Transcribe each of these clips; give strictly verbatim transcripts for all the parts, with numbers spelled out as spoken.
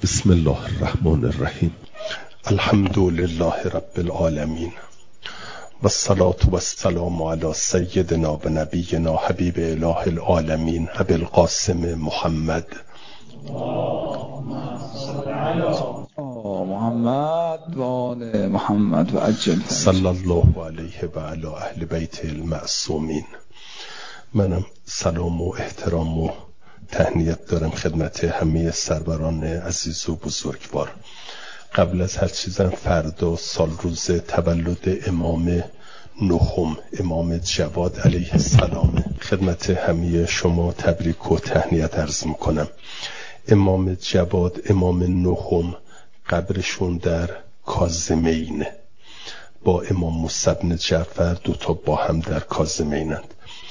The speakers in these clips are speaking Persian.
بسم الله الرحمن الرحیم. الحمد لله رب العالمین و الصلاة و السلام علی سیدنا و نبینا حبیب اله العالمین ابی القاسم محمد محمد و آل محمد و عجل صلی الله علیه و علی اهل بیت المعصومین. منم سلام و احترام و تهنیت دارم خدمت همه سروران عزیز و بزرگوار. قبل از هر چیزم فردا سال روز تولد امام نهم امام جواد علیه السلام. خدمت همه شما تبریک و تهنیت عرض میکنم. امام جواد امام نهم قبرشون در کاظمین با امام موسی بن جعفر دوتا با هم در کاظمینند.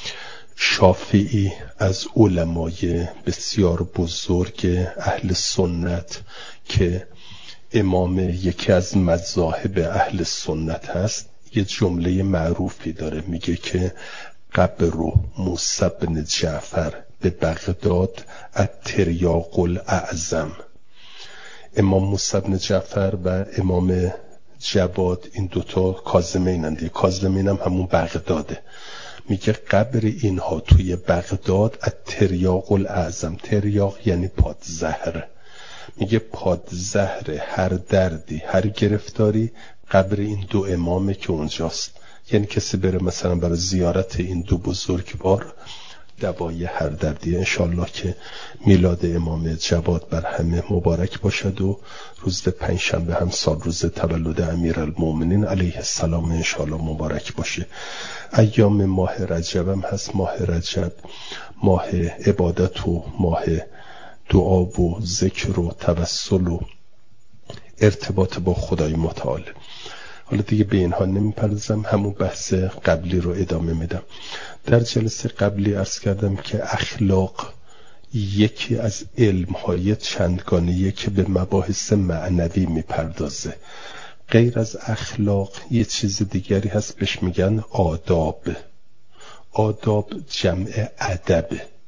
شافعی از علمای بسیار بزرگ اهل سنت که امام یکی از مذاهب اهل سنت هست یه جمله معروفی داره، میگه که قبر موسی بن جعفر به بغداد التریاق الاعظم. امام موسی بن جعفر و امام جواد این دوتا کاظمینند. کاظمین هم همون بغداده. میگه قبر اینها توی بغداد التریاق الاعظم. تریاق یعنی پادزهر. میگه پادزهر هر دردی هر گرفتاری قبر این دو امامه که اونجاست. یعنی کسی بره مثلا برای زیارت این دو بزرگوار دوای هر دردی. انشالله که میلاد امام جواد بر همه مبارک باشد و روز پنجشنبه هم سال روز تولد امیرالمومنین علیه السلام انشالله مبارک باشه. ایام ماه رجب هم هست. ماه رجب ماه عبادت و ماه دعا و ذکر و توسل و ارتباط با خدای متعال. حالا دیگه به اینها نمیپردازم، همون بحث قبلی رو ادامه میدم. در جلسه قبلی عرض کردم که اخلاق یکی از علمهای چندگانه‌ایه که به مباحث معنوی میپردازه. غیر از اخلاق یه چیز دیگری هست بهش میگن آداب. آداب جمع ادب.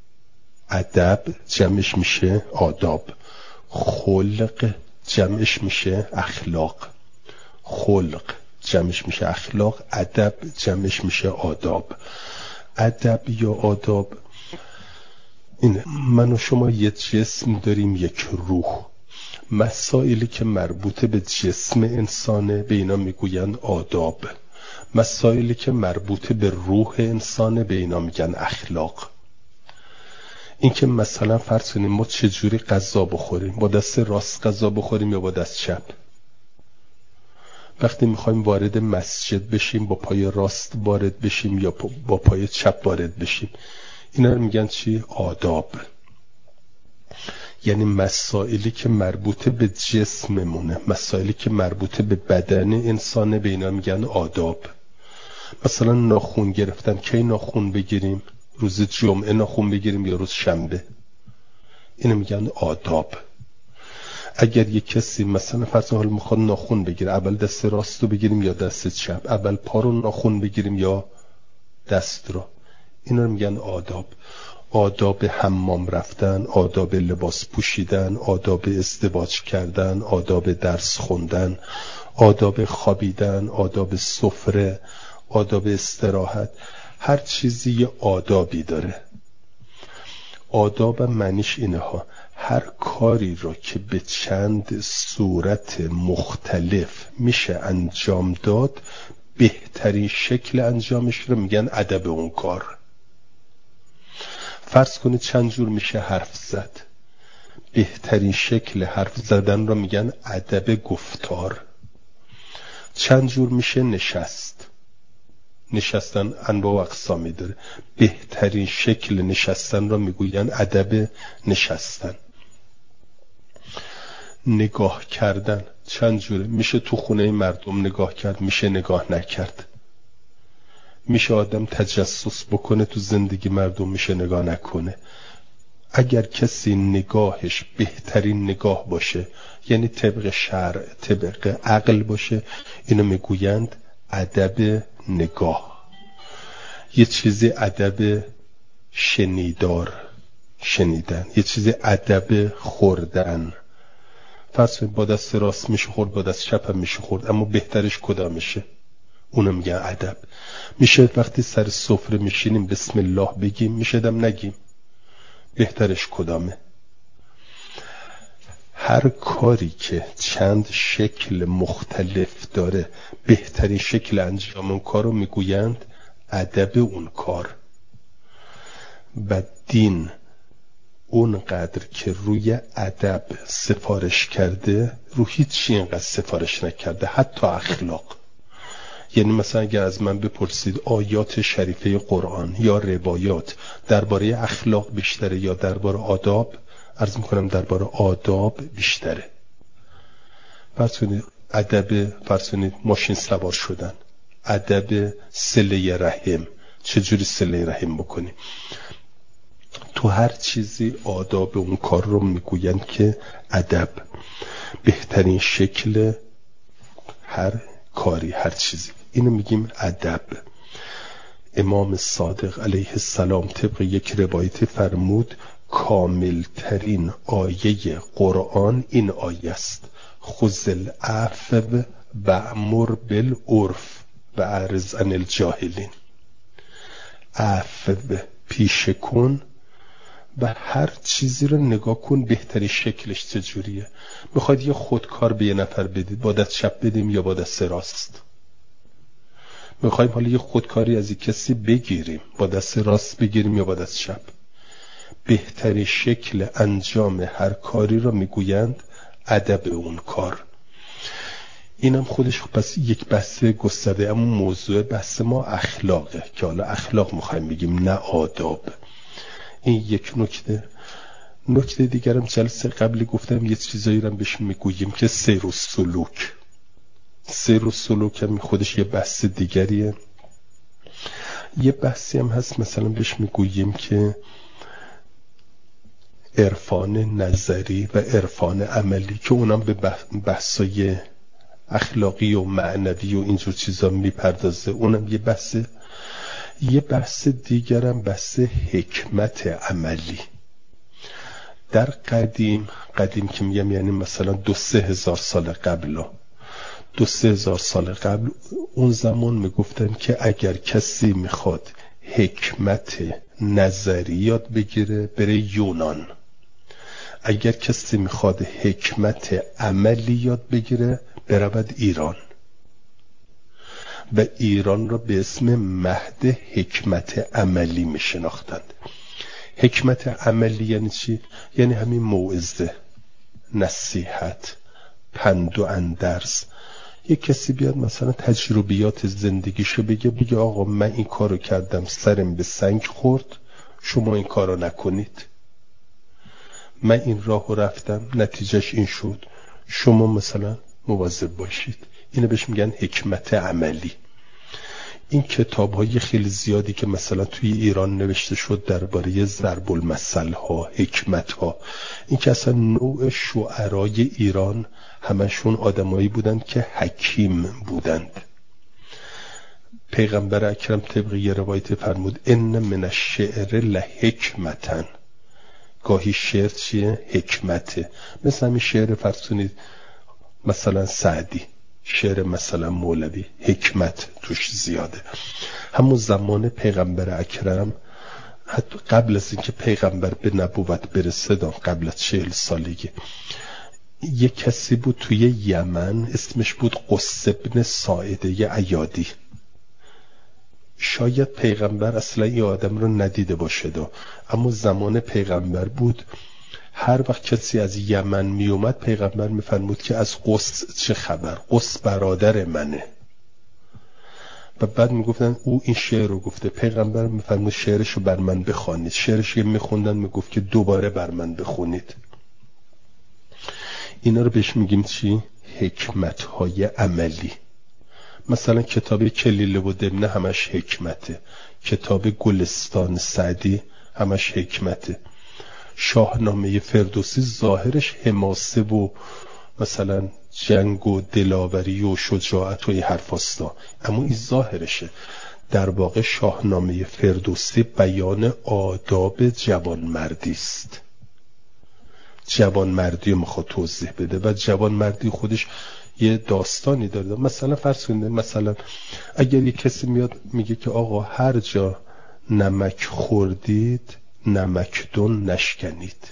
ادب جمعش میشه آداب. خلق جمعش میشه اخلاق. خلق جمعش میشه اخلاق. ادب جمعش میشه آداب. ادب یا آداب اینه. من و شما یه جسم داریم، یک روح. مسائلی که مربوط به جسم انسانه به اینا میگوین آداب. مسائلی که مربوط به روح انسانه به اینا میگن اخلاق. این که مثلا فرض کنیم ما چجوری غذا بخوریم، با دست راست غذا بخوریم یا با دست چپ. وقتی میخوایم وارد مسجد بشیم با پای راست وارد بشیم یا با پای چپ وارد بشیم. اینا رو میگن چی؟ آداب. یعنی مسائلی که مربوط به جسممونه، مسائلی که مربوط به بدن انسانه به اینا میگن آداب. مثلا ناخون گرفتن، کی ناخون بگیریم؟ روز جمعه ناخون بگیریم یا روز شنبه؟ اینو میگن آداب. اگر یک کسی مثلا فرض حال میخواد ناخون بگیره، اول دست راست رو بگیریم یا دست چپ؟ اول پا رو ناخون بگیریم یا دست رو؟ اینا رو میگن آداب. آداب حمام رفتن، آداب لباس پوشیدن، آداب ازدواج کردن، آداب درس خوندن، آداب خوابیدن، آداب سفره، آداب استراحت. هر چیزی یه آدابی داره. آداب معنیش اینه ها، هر کاری رو که به چند صورت مختلف میشه انجام داد بهترین شکل انجامش رو میگن ادب اون کار. فرض کنید چند جور میشه حرف زد. بهترین شکل حرف زدن رو میگن ادب گفتار. چند جور میشه نشست. نشستن انواع و اقسامی داره. بهترین شکل نشستن رو میگوین ادب نشستن. نگاه کردن چند جوره. میشه تو خونه مردم نگاه کرد، میشه نگاه نکرد. میشه آدم تجسس بکنه تو زندگی مردم، میشه نگاه نکنه. اگر کسی نگاهش بهترین نگاه باشه، یعنی طبق شرع طبق عقل باشه، اینو میگویند ادب نگاه. یه چیزی ادب شنیدار، شنیدن. یه چیزی ادب خوردن. فرض کنید با دست راست میشه خورد، با دست چپ هم میشه خورد، اما بهترش کدامشه؟ اونو میگن ادب. میشه وقتی سر سفره میشینیم بسم الله بگیم، میشه دم نگیم؟ بهترش کدامه؟ هر کاری که چند شکل مختلف داره بهترین شکل انجام اون کار رو میگویند ادب اون کار. و دین اونقدر که روی ادب سفارش کرده رو هیچ اینقدر سفارش نکرده، حتی اخلاق. یعنی مثلا اگر از من بپرسید آیات شریفه قرآن یا روایات درباره اخلاق بیشتره یا درباره آداب، عرض میکنم درباره آداب بیشتره. فرض کنید ادب، فرض کنید ماشین سوار شدن، ادب صله رحم، چجوری صله رحم بکنیم؟ تو هر چیزی آداب اون کار رو میگویند که ادب بهترین شکل هر کاری، هر چیزی، اینو میگیم ادب. امام صادق علیه السلام طبق یک روایت فرمود کامل ترین آیه قرآن این آیه است: خذ العفو وأمر بالعرف واعرض عن الجاهلین. عفو پیشه کن و هر چیزی رو نگاه کن بهترین شکلش چجوریه. میخواید یه خودکار به یه نفر بدید، با دست چپ بدیم یا با دست راست؟ میخوایم حالا یه خودکاری از یک کسی بگیریم، با دست راست بگیریم یا با دست چپ؟ بهترین شکل انجام هر کاری را میگویند ادب اون کار. اینم خودش پس یک بحث گسترده، اما موضوع بحث ما اخلاقه که حالا اخلاق میخوایم بگیم نه آداب. این یک نکته. نکته دیگرم جلسه قبلی گفتم یه چیزایی رو بهش میگوییم که سیر و سلوک. سیر و سلوک هم خودش یه بحث دیگریه. یه بحثی هم هست مثلا بهش میگوییم که عرفان نظری و عرفان عملی که اونم به بحثای اخلاقی و معنوی و اینجور چیزا میپردازه، اونم یه بحثه. یه بحث دیگرم بحث حکمت عملی. در قدیم قدیم که میگم یعنی مثلا دو سه هزار سال قبل دو سه هزار سال قبل اون زمان میگفتن که اگر کسی میخواد حکمت نظری یاد بگیره بره یونان، اگر کسی میخواد حکمت عملی یاد بگیره برود ایران. و ایران را به اسم مهد حکمت عملی میشناختند. حکمت عملی یعنی چی؟ یعنی همین موعظه، نصیحت، پند و اندرز. یک کسی بیاد مثلا تجربیات زندگیشو بگه، بگه آقا من این کارو کردم سرم به سنگ خورد، شما این کارو نکنید. من این راهو رفتم نتیجهش این شد، شما مثلا مواظب باشید. اینو بهش میگن حکمت عملی. این کتاب های خیلی زیادی که مثلا توی ایران نوشته شد درباره ضرب المثل ها، حکمت ها، این که اصلا نوع شعرای ایران همشون آدمایی بودند که حکیم بودند. پیغمبر اکرم طبق یه روایت فرمود ان من الشعر لحکمتن. گاهی شعر چیه؟ حکمته. مثلا همین شعر فرض کنید مثلا سعدی، شعر مثلا مولوی، حکمت توش زیاده. همون زمان پیغمبر اکرم، حتی قبل از اینکه پیغمبر به نبوت برسه، قبل از چهل سالگی، یک کسی بود توی یمن اسمش بود قص ابن ساعده عیادی. شاید پیغمبر اصلا این آدم رو ندیده باشه دا. اما زمان پیغمبر بود، هر وقت کسی از یمن می اومد پیغمبر می فرمود که از قص چه خبر، قص برادر منه. و بعد می گفتن او این شعر رو گفته، پیغمبر می فرمود شعرش رو بر من بخوانید. شعرش که می خوندن می گفت که دوباره بر من بخونید. اینا رو بهش میگیم چی؟ حکمت های عملی. مثلا کتاب کلیله و دمنه همش حکمته، کتاب گلستان سعدی همش حکمته، شاهنامه فردوسی ظاهرش حماسه و مثلا جنگ و دلاوری و شجاعت و این حرفاستا، اما این ظاهرشه. در واقع شاهنامه فردوسی بیان آداب جوانمردی است. جوانمردی رو میخواد توضیح بده و جوانمردی خودش یه داستانی داره. مثلا فرض کنید مثلا اگر یه کسی میاد میگه که آقا هر جا نمک خوردید نمکدون نشکنید،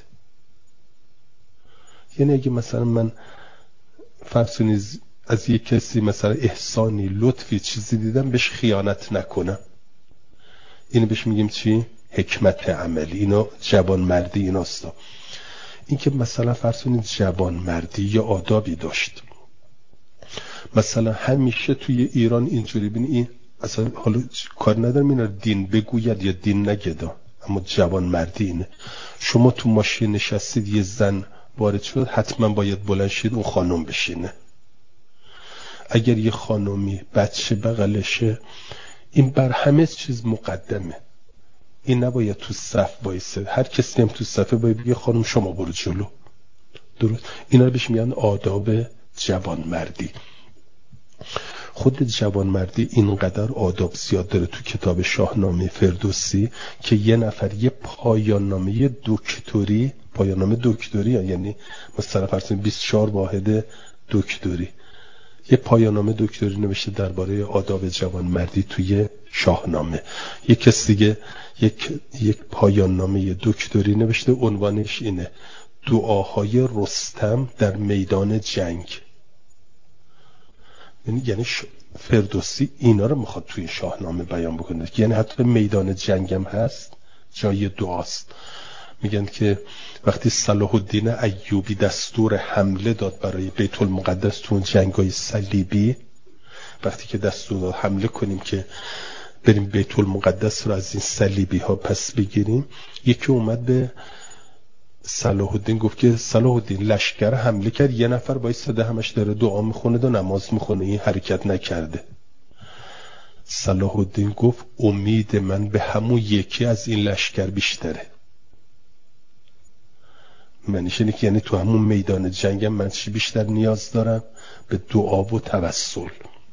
یعنی اگه مثلا من فرض کنید از یک کسی مثلا احسانی لطفی چیزی دیدم بهش خیانت نکنم، اینو بهش میگیم چی؟ حکمت عملی. اینا جوانمردی ایناست. این که مثلا فرض کنید جوانمردی یا آدابی داشت، مثلا همیشه توی ایران اینجوری بینی این اصلا حالا کار ندارم اینا دین بگوید یا دین نگدا، اما جوانمردی اینه. شما تو ماشین نشستید یه زن وارد شد حتما باید بلند شید اون خانم بشینه. اگر یه خانومی بچه بغلشه این بر همه چیز مقدمه، این نباید تو صف وایسه، هر کسی هم تو صفه باید بگه خانم شما برو جلو. درست؟ اینا رو بهش میگن آداب جوانمردی. خود جوانمردی اینقدر آداب زیاد داره تو کتاب شاهنامه فردوسی که یه نفر یه پایان نامه دکتری، پایان نامه دکتری یعنی مثلا فرض کنید بیست و چهار واحد دکتری، یه پایان نامه دکتری نوشته درباره آداب جوانمردی توی شاهنامه. یک کس دیگه یک یک پایان نامه دکتری نوشته، عنوانش اینه دعاهای رستم در میدان جنگ. یعنی فردوسی اینا رو میخواد توی شاهنامه بیان بکنه، یعنی حتی میدان جنگ هم هست جای دعاست. میگن که وقتی صلاح الدین ایوبی دستور حمله داد برای بیت المقدس تو جنگ‌های صلیبی، وقتی که دستور داد حمله کنیم که بریم بیت المقدس رو از این صلیبی ها پس بگیریم، یکی اومد به صلاح الدین گفت که صلاح الدین لشکر حمله کرد، یه نفر بایستاده همش داره دعا میخونه و نماز میخونه، این حرکت نکرده. صلاح الدین گفت امید من به همون یکی از این لشکر بیشتره. معنیش اینه که یعنی تو همون میدان جنگم من چی بیشتر نیاز دارم؟ به دعا و توسل.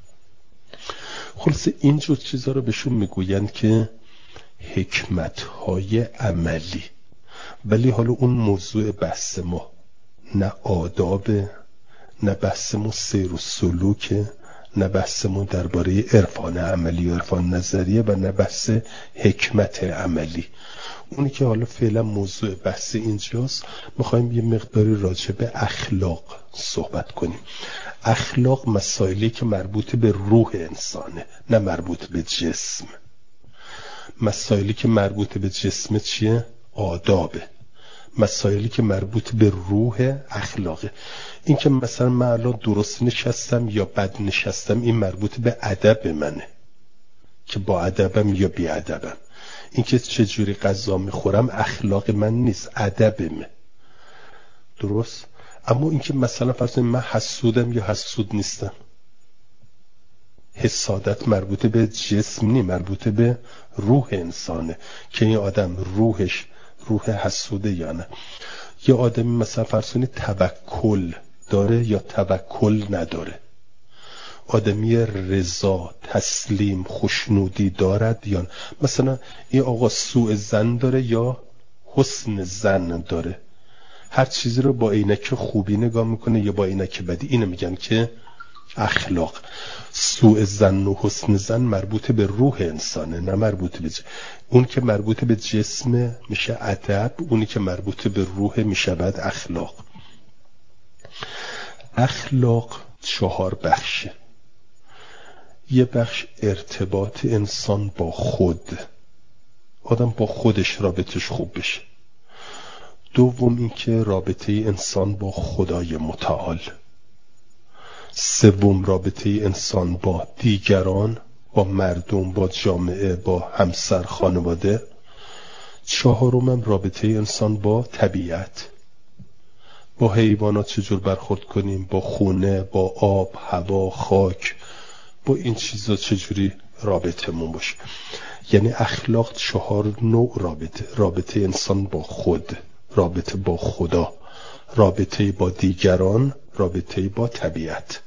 خلاصه اینجور چیزا رو بهشون میگوین که حکمت‌های عملی. ولی حالا اون موضوع بحث ما نه آداب، نه بحثمون سیر و سلوک، نه بحثمون درباره عرفان عملی و عرفان نظریه و نه بحث حکمت عملی. اونی که حالا فعلا موضوع بحث اینجاست، میخوایم یه مقداری راجع به اخلاق صحبت کنیم. اخلاق مسائلی که مربوط به روح انسانه، نه مربوط به جسم. مسائلی که مربوط به جسم چیه؟ آدابه. مسائلی که مربوط به روح اخلاقه. این که مثلا من الان درست نشستم یا بد نشستم این مربوط به ادب منه، که با ادبم یا بی ادبم. این که چجوری غذا میخورم اخلاق من نیست، ادبمه. درست؟ اما این که مثلا فرض کنید من حسودم یا حسود نیستم، حسادت مربوط به جسم نی، مربوط به روح انسانه که این آدم روحش روح حسوده یا نه. یا آدمی مثلا فرض کنید توکل داره یا توکل نداره، آدمی رضا، تسلیم، خوشنودی دارد یا نه. مثلا این آقا سوء ظن داره یا حسن ظن داره، هر چیزی رو با عینک خوبی نگاه میکنه یا با عینک بدی. اینو میگن که اخلاق. سوء ظن و حسن ظن مربوط به روح انسانه، نه مربوط به جسم. اون که مربوط به جسم میشه ادب، اونی که مربوط به روح میشه بعد اخلاق. اخلاق چهار بخشه. یه بخش ارتباط انسان با خود، آدم با خودش رابطش خوب بشه. دوم این که رابطه انسان با خدای متعال. سوم رابطه انسان با دیگران، با مردم، با جامعه، با همسر، خانواده. چهارم رابطه انسان با طبیعت، با حیوانات چجور برخورد کنیم، با خونه، با آب، هوا، خاک، با این چیزا چجوری رابطمون باشه. یعنی اخلاق چهار نوع رابطه: رابطه انسان با خود، رابطه با خدا، رابطه با دیگران، رابطه با طبیعت.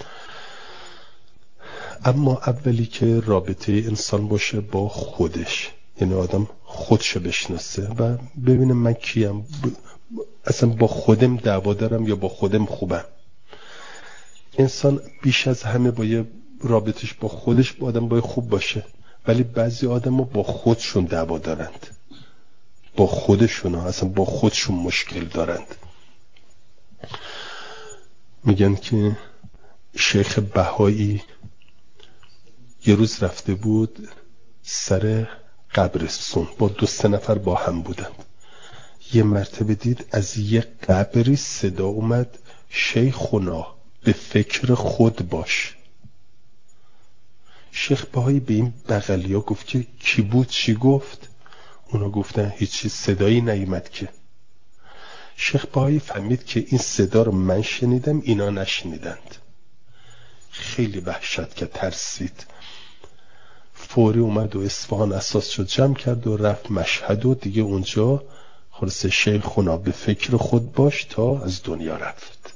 اما اولی که رابطه انسان باشه با خودش، یعنی آدم خودشو بشناسه و ببینه من کیم، اصلا با خودم دعوا دارم یا با خودم خوبم. انسان بیش از همه باید رابطش با خودش با آدم باید خوب باشه، ولی بعضی آدم ها با خودشون دعوا دارند، با خودشون ها اصلا با خودشون مشکل دارند. میگن که شیخ بهایی یه روز رفته بود سر قبرستون، با دو سه نفر با هم بودند. یه مرتبه دید از یه قبری صدا اومد شیخونا به فکر خود باش. شیخ بهایی به این بغلیا گفت که کی بود چی گفت؟ اونا گفتن هیچی، صدایی نیامد که. شیخ بهایی فهمید که این صدا رو من شنیدم اینا نشنیدند. خیلی وحشت که ترسید، فوری اومد و اصفهان اساس شد، جمع کرد و رفت مشهد و دیگه اونجا خلاص شیخونا به فکر خود باش تا از دنیا رفت.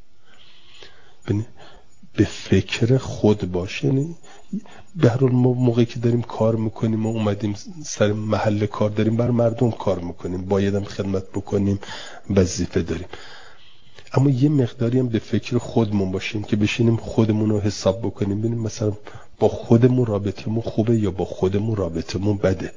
به فکر خود باش یعنی به هر حال ما موقعی که داریم کار میکنیم و اومدیم سر محل کار داریم بر مردم کار میکنیم، بایدم خدمت بکنیم، وظیفه داریم، اما یه مقداری هم به فکر خودمون باشیم که بشینیم خودمون رو حساب بکنیم، ببینیم مثلا با خودمون رابطمون خوبه یا با خودمون رابطمون بده.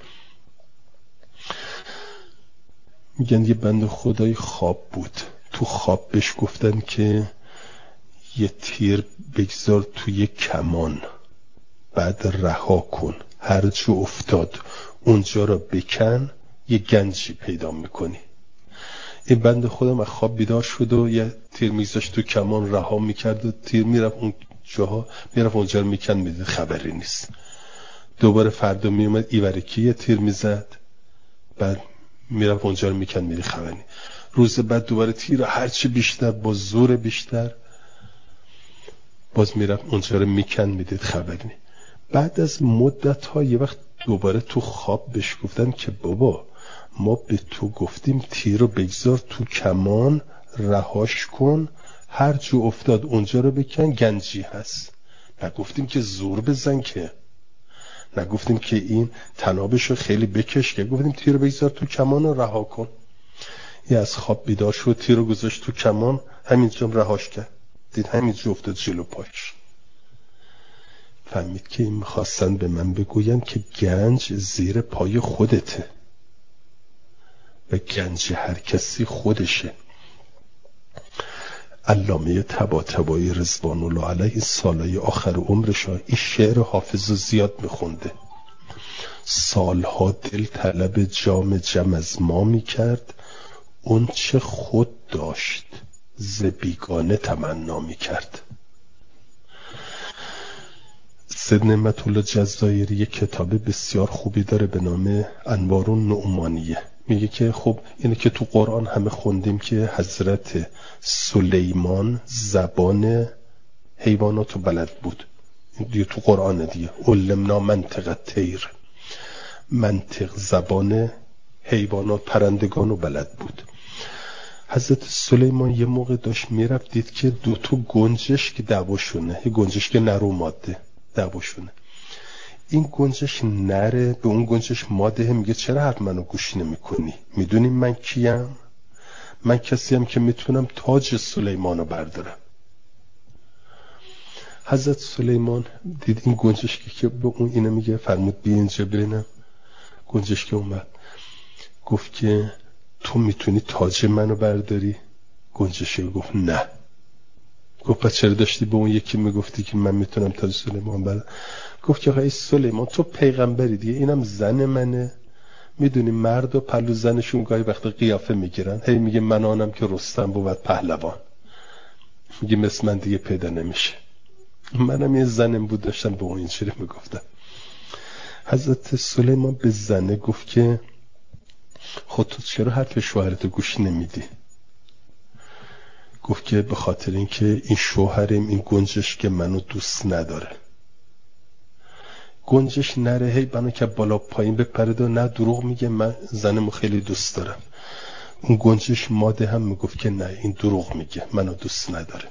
میگن یه بنده خدای خواب بود، تو خواب بهش گفتن که یه تیر بگذار توی یه کمان، بعد رها کن، هر جو افتاد اونجا را بکن، یه گنجی پیدا میکنی. این بنده خودم از خواب بیدار شد و یه تیر میگذاشت تو کمان، رها میکرد و تیر میرفت اون جاها، میرفت اونجا رو میکن، میدید خبری نیست. دوباره فردا میومد ایورکی یه تیر میزد، بعد میرفت اونجا رو میکن، میدید خبری نیست. روز بعد دوباره تیر هرچی بیشتر با زور بیشتر، باز میرفت اونجا رو میکن، میدید خبری نیست. بعد از مدت ها یه وقت دوباره تو خواب بهش گفتن که بابا ما به تو گفتیم تیر رو بگذار تو کمان، رهاش کن، هر جو افتاد اونجا رو بکن، گنجی هست. نگفتیم که زور بزن، که نگفتیم که این تنابش رو خیلی بکش، که گفتیم تیر رو بگذار تو کمان و رها کن. یه از خواب بیدار شد، تیر رو گذاشت تو کمان، همینجا رهاش کرد، دید همینجا افتاد جلو پاش. فهمید که این میخواستن به من بگوین که گنج زیر پای خودته و گنج هر کسی خودشه. علامه طباطبایی رضوان الله علیه این سالهای آخر عمرش این شعر حافظ رو زیاد میخونده. سالها دل طلب جام جم از ما میکرد، اون چه خود داشت ز بیگانه تمنا میکرد. سید نعمت الله جزایری یک کتاب بسیار خوبی داره به نام انوار النعمانیه. میگه که خب اینه که تو قرآن همه خوندیم که حضرت سلیمان زبان حیواناتو بلد بود، دیگه تو قرآن دیگه علمنا منطق الطیر، منطق زبان حیوانات پرندگانو بلد بود. حضرت سلیمان یه موقع داشت میرفت، دید که دو تا گنجش که دعواشونه، یه گنجش که نر و ماده دعواشونه. این گنجش نره به اون گنجش ماده، میگه چرا حرف منو گوش نمی کنی؟ میدونی من کیم؟ من کسیم که میتونم تاج سلیمانو بردارم. حضرت سلیمان دید این گنجش که به اون اینه میگه، فرمود بیا اینجا ببینم. گنجش که اومد گفت که تو میتونی تاج منو برداری؟ گنجش گفت نه. گفت پس چرا داشتی به اون یکی میگفتی که من میتونم تاج سلیمان بردارم؟ گفت که آقای سلیمان تو پیغمبری دیگه، اینم زن منه، میدونی مرد و پلو زنشون گاهی وقت قیافه میگیرن، هی میگه من آنم که رستم بود پهلوان، میگه مثل من دیگه پیدا نمیشه. منم یه زنم بود داشتم به اون اینجوری میگفتم. حضرت سلیمان به زنه گفت که خود تو چرا حرف شوهرتو گوش نمیدی؟ گفت که به خاطر اینکه این شوهرم این گنجش که منو دوست نداره. گنجش نره هی بنا که بالا پایین بپرد و نه دروغ میگه من زنمو خیلی دوست دارم. اون گنجش ماده هم میگفت که نه این دروغ میگه منو دوست نداره.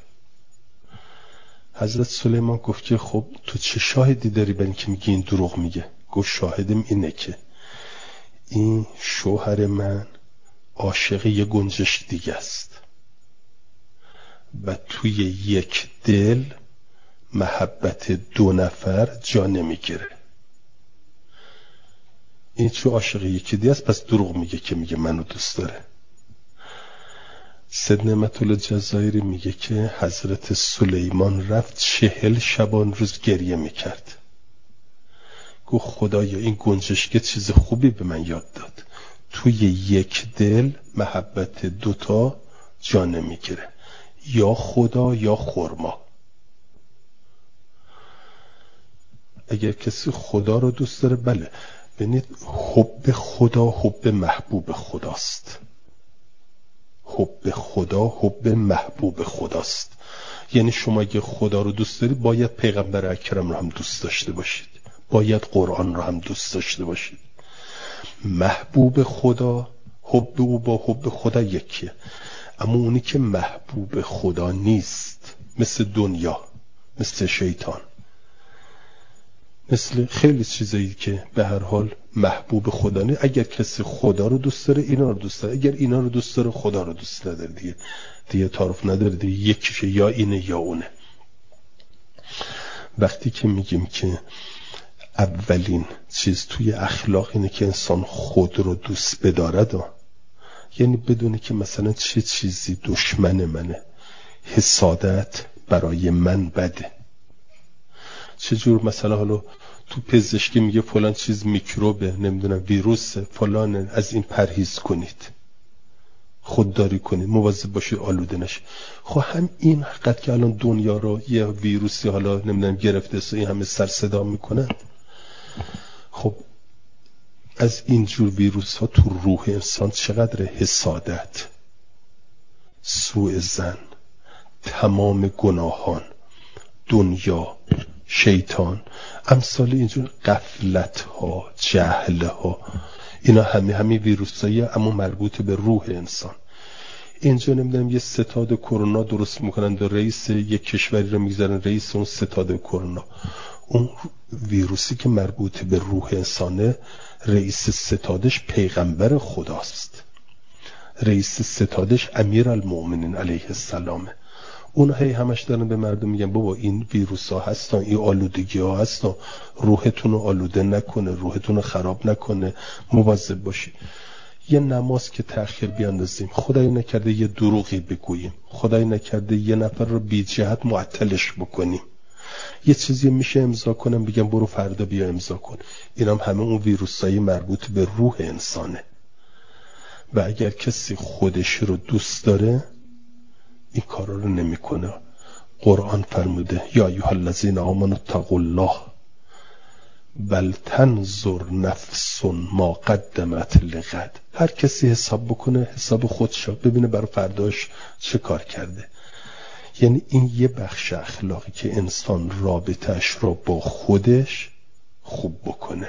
حضرت سلیمان گفت که خب تو چه شاهدی داری برای اینکه میگی این دروغ میگه؟ گفت شاهدم اینه که این شوهر من عاشق یه گنجش دیگه است و توی یک دل محبت دو نفر جا نمیگیره. این چه عاشق یکی دیگه است، پس دروغ میگه که میگه منو دوست داره. سید نعمت الله جزایری میگه که حضرت سلیمان رفت چهل شبان روز گریه میکرد، گفت خدایا این گنجشک چیز خوبی به من یاد داد، توی یک دل محبت دوتا جا نمیگیره، یا خدا یا خرما. اگر کسی خدا رو دوست داره، بله، ببینید حب خدا حب محبوب خداست. حب خدا حب محبوب خداست. یعنی شما اگه خدا رو دوست دارید باید پیغمبر اکرم رو هم دوست داشته باشید، باید قرآن رو هم دوست داشته باشید. محبوب خدا حب او با حب خدا یکیه، اما اونی که محبوب خدا نیست، مثل دنیا، مثل شیطان، مثل خیلی چیزایی که به هر حال محبوب خدا نیست. اگر کسی خدا رو دوست داره اینا رو دوست داره، اگر اینا رو دوست داره خدا رو دوست نداره، دیگه دیگه تعارف نداره، دیگه یکیشه، یا اینه یا اونه. وقتی که میگیم که اولین چیز توی اخلاق اینه که انسان خود رو دوست بدارد، یعنی بدونه که مثلا چه چیزی دشمن منه، حسادت برای من بده. چجور مثلا حالا تو پزشکی میگه فلان چیز میکروبه، نمیدونم ویروس فلان، از این پرهیز کنید، خودداری کنید، مواظب باشید آلوده نشه. خب هم این حقیقت که الان دنیا رو یه ویروسی حالا نمیدونم گرفته است و این همه سر صدا میکنن، خب از اینجور ویروس ها تو روح انسان چقدر حسادت، سوء ظن، تمام گناهان، دنیا، شیطان، امثال اینجور غفلت ها، جهل ها، اینا همه همه ویروس هایی اما مربوط به روح انسان. اینجا نمیدونم یه ستاد کرونا درست میکنن، در رئیس یک کشوری رو میگذارن رئیس اون ستاد کرونا. اون ویروسی که مربوط به روح انسانه، رئیس ستادش پیغمبر خداست، رئیس ستادش امیرالمؤمنین علیه السلامه. اون هی همش دارن به مردم میگن بابا این ویروس ها هستن، این آلودگی ها هستن، روحتون رو آلوده نکنه، روحتون رو خراب نکنه، مواظب باشی. یه نماز که تأخیر بیاندازیم، خدای نکرده یه دروغی بگوییم، خدای نکرده یه نفر رو بی جهت معطلش بکنیم، یه چیزی میشه امضا کنم بگم برو فردا بیا امضا کن، اینام هم همه اون ویروسایی مربوط به روح انسانه. و اگر کسی خودش رو دوست داره این کارا رو نمیکنه. قرآن فرموده یا ایها الذین آمنوا اتقوا الله بل تنظر نفس ما قدمت لغد. هر کسی حساب بکنه حساب خودش، ببینه برای فرداش چه کار کرده. یعنی این یه بخش اخلاقی که انسان رابطهش رو با خودش خوب بکنه.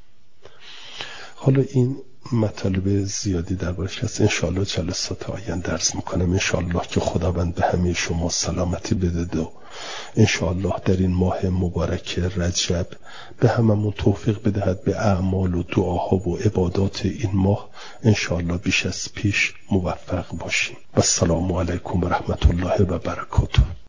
حالا این مطالب زیادی دربارش هست، انشاءالله جلسات آینده درس میکنم، انشاءالله که خداوند به همه شما سلامتی بده و انشاءالله در این ماه مبارک رجب به هممون توفیق بدهد به اعمال و دعاها و عبادات این ماه، انشاءالله بیش از پیش موفق باشیم. و السلام علیکم و رحمت الله و برکاته.